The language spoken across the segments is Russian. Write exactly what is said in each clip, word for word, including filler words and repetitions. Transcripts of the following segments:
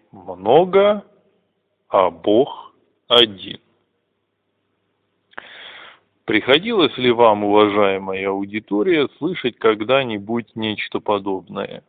много, а Бог один. Приходилось ли вам, уважаемая аудитория, слышать когда-нибудь нечто подобное?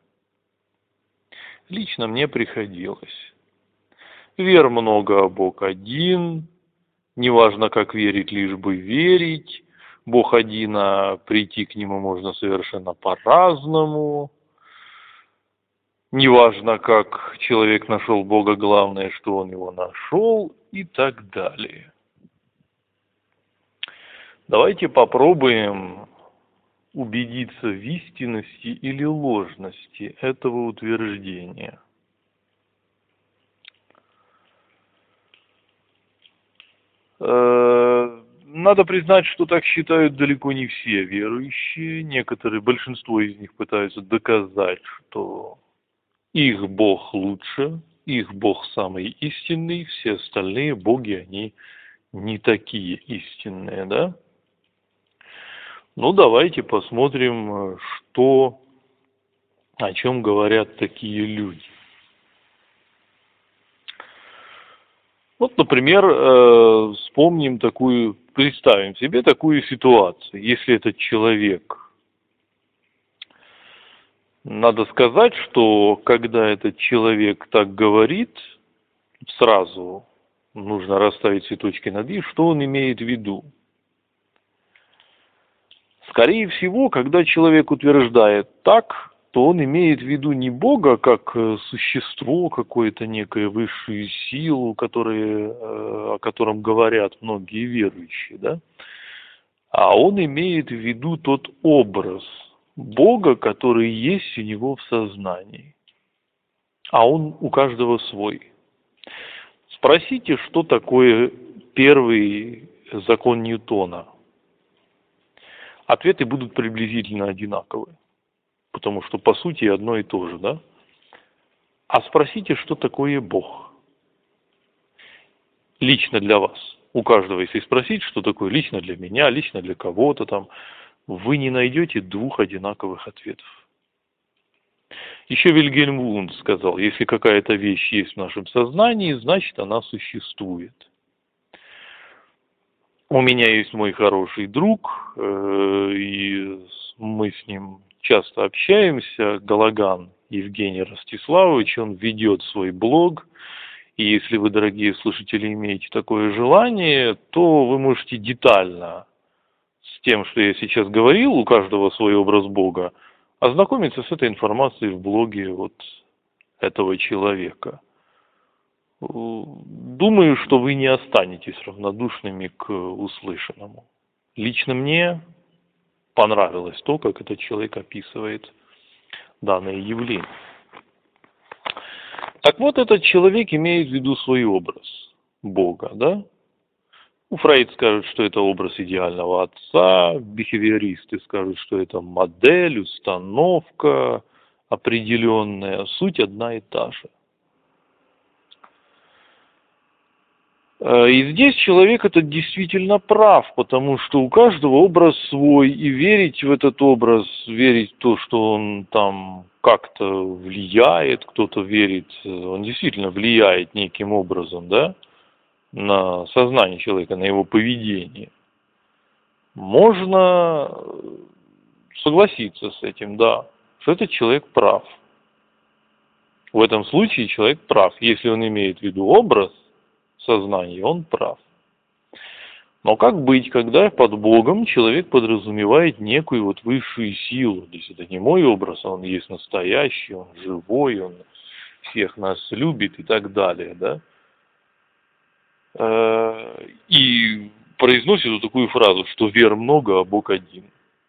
Лично мне приходилось. Вер много, а Бог один. Неважно, как верить, лишь бы верить. Бог один, а прийти к Нему можно совершенно по-разному. Неважно, как человек нашел Бога, главное, что он его нашел и так далее. Давайте попробуем убедиться в истинности или ложности этого утверждения. Надо признать, что так считают далеко не все верующие. Некоторые, большинство из них пытаются доказать, что их Бог лучше, их Бог самый истинный, все остальные боги, они не такие истинные, да? Ну, давайте посмотрим, что, о чем говорят такие люди. Вот, например, э, вспомним такую, представим себе такую ситуацию. Если этот человек, надо сказать, что когда этот человек так говорит, сразу нужно расставить все точки над «и», что он имеет в виду. Скорее всего, когда человек утверждает так, то он имеет в виду не Бога как существо, какое-то некое высшую силу, которые, о котором говорят многие верующие, да? А он имеет в виду тот образ Бога, который есть у него в сознании. А он у каждого свой. Спросите, что такое первый закон Ньютона. Ответы будут приблизительно одинаковые, потому что по сути одно и то же, да? А спросите, что такое Бог? Лично для вас. У каждого, если спросить, что такое лично для меня, лично для кого-то там, вы не найдете двух одинаковых ответов. Еще Вильгельм Вунд сказал, если какая-то вещь есть в нашем сознании, значит она существует. У меня есть мой хороший друг, и мы с ним часто общаемся, Галаган Евгений Ростиславович, он ведет свой блог, и если вы, дорогие слушатели, имеете такое желание, то вы можете детально с тем, что я сейчас говорил, у каждого свой образ Бога, ознакомиться с этой информацией в блоге вот этого человека. Думаю, что вы не останетесь равнодушными к услышанному. Лично мне понравилось то, как этот человек описывает данное явление. Так вот, этот человек имеет в виду свой образ Бога, да? Ну, Фрейд скажет, что это образ идеального отца, бихевиористы скажут, что это модель, установка определенная, суть одна и та же. И здесь человек этот действительно прав, потому что у каждого образ свой, и верить в этот образ, верить в то, что он там как-то влияет, кто-то верит, он действительно влияет неким образом, да, на сознание человека, на его поведение. Можно согласиться с этим, да, что этот человек прав. В этом случае человек прав, если он имеет в виду образ, сознание, он прав. Но как быть, когда под Богом человек подразумевает некую вот высшую силу? То есть это не мой образ, а он есть настоящий, он живой, он всех нас любит и так далее, да? И произносит вот такую фразу, что вер много, а Бог один.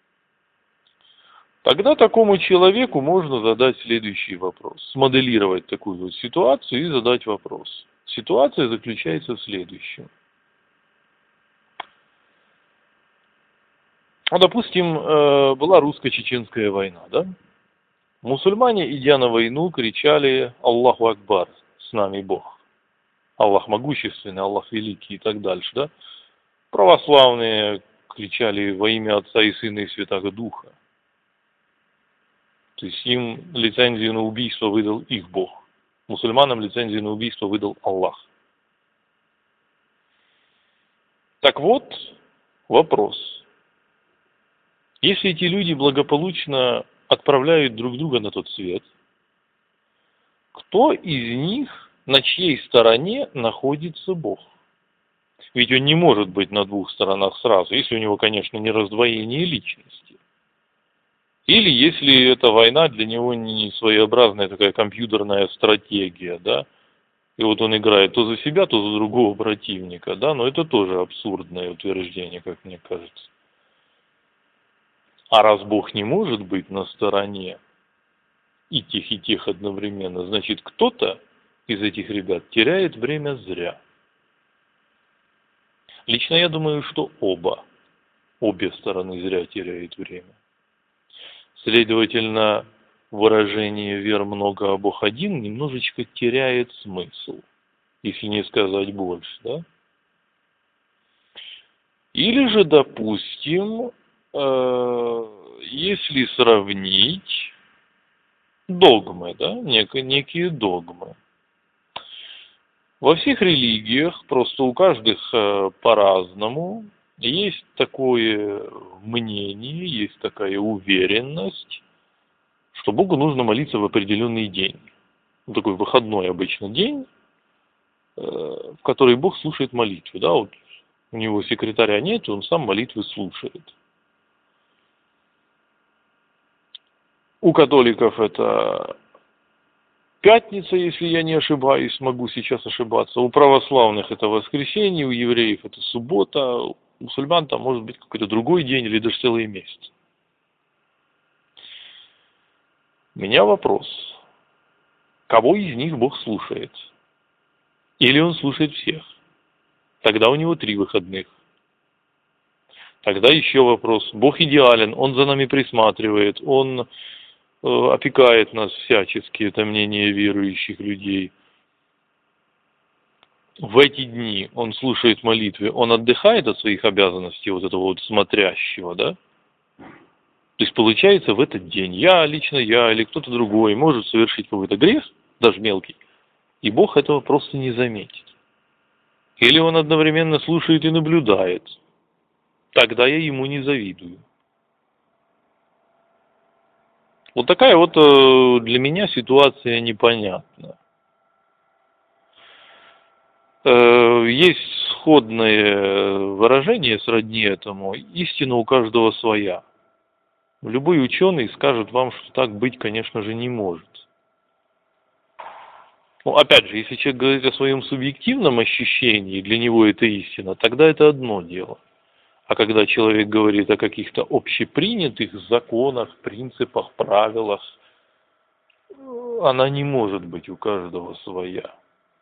Тогда такому человеку можно задать следующий вопрос. Смоделировать такую вот ситуацию и задать вопрос. Ситуация заключается в следующем. Ну, допустим, была русско-чеченская война, да? Мусульмане, идя на войну, кричали «Аллаху Акбар», «С нами Бог», «Аллах могущественный», «Аллах великий» и так дальше, да? Православные кричали «Во имя Отца и Сына и Святаго Духа». То есть им лицензию на убийство выдал их Бог. Мусульманам лицензию на убийство выдал Аллах. Так вот, вопрос. Если эти люди благополучно отправляют друг друга на тот свет, кто из них, на чьей стороне находится Бог? Ведь он не может быть на двух сторонах сразу, если у него, конечно, не раздвоение личности. Или если эта война для него не своеобразная такая компьютерная стратегия, да, и вот он играет то за себя, то за другого противника, да, но это тоже абсурдное утверждение, как мне кажется. А раз Бог не может быть на стороне и тех, и тех одновременно, значит, кто-то из этих ребят теряет время зря. Лично я думаю, что оба, обе стороны зря теряют время. Следовательно, выражение «вер много, а Бог один» немножечко теряет смысл, если не сказать больше, да? Или же, допустим, э, если сравнить догмы, да, нек- некие догмы. Во всех религиях, просто у каждых э, по-разному, есть такое мнение, есть такая уверенность, что Богу нужно молиться в определенный день. Такой выходной обычно день, э, в который Бог слушает молитвы. Да? Вот у него секретаря нет, он сам молитвы слушает. У католиков это пятница, если я не ошибаюсь, могу сейчас ошибаться. У православных это воскресенье, у евреев это суббота, у мусульман там может быть какой-то другой день или даже целый месяц. У меня вопрос. Кого из них Бог слушает? Или он слушает всех? Тогда у него три выходных. Тогда еще вопрос. Бог идеален, он за нами присматривает, он опекает нас всячески, это мнение верующих людей. В эти дни он слушает молитвы, он отдыхает от своих обязанностей, вот этого вот смотрящего, да? То есть получается в этот день я, лично я или кто-то другой может совершить какой-то грех, даже мелкий, и Бог этого просто не заметит. Или он одновременно слушает и наблюдает. Тогда я ему не завидую. Вот такая вот для меня ситуация непонятна. Есть сходное выражение сродни этому. Истина у каждого своя. Любой ученый скажет вам, что так быть, конечно же, не может. Ну, опять же, если человек говорит о своем субъективном ощущении, для него это истина, тогда это одно дело. А когда человек говорит о каких-то общепринятых законах, принципах, правилах, она не может быть у каждого своя.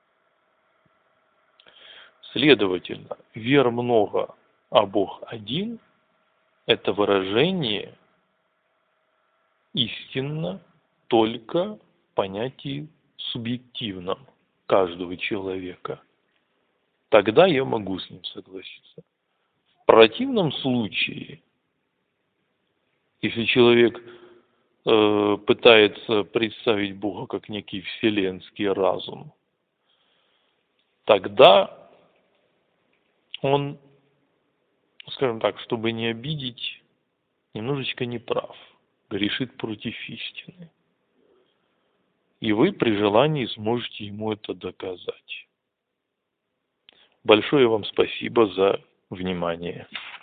Следовательно, вер много, а Бог один – это выражение истинно только в понятии субъективном каждого человека. Тогда я могу с ним согласиться. В противном случае, если человек э, пытается представить Бога как некий вселенский разум, тогда он, скажем так, чтобы не обидеть, немножечко неправ, грешит против истины. И вы при желании сможете ему это доказать. Большое вам спасибо за внимание.